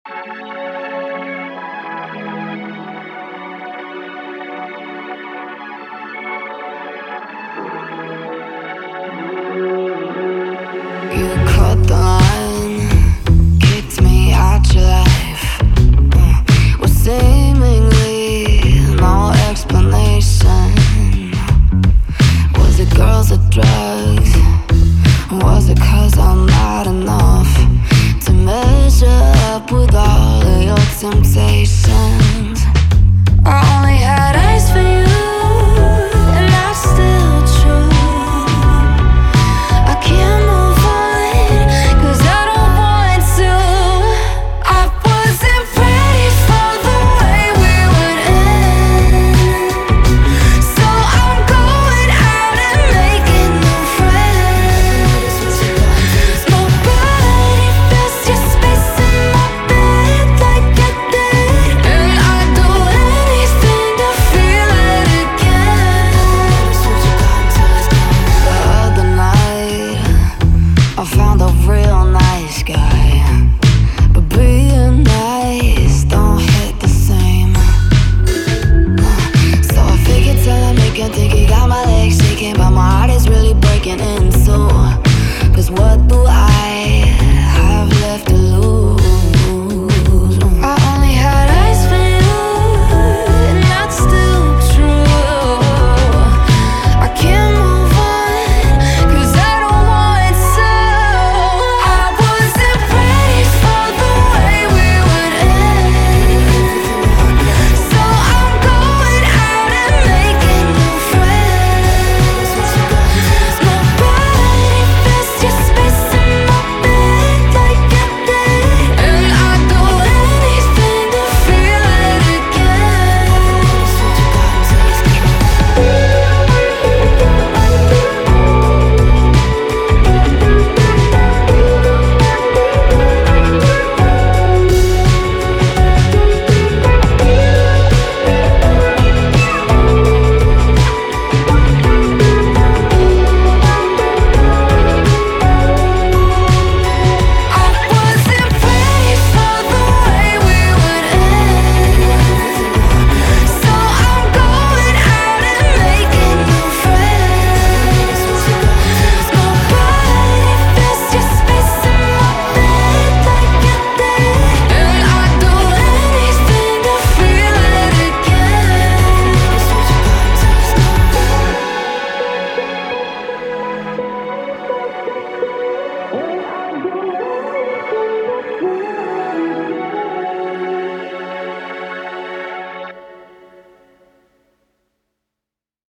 You cut the line, kicked me out your life, with seemingly no explanation. Was it girls or drugs? Was it 'cause I'm not enough to measure up with all of your temptation?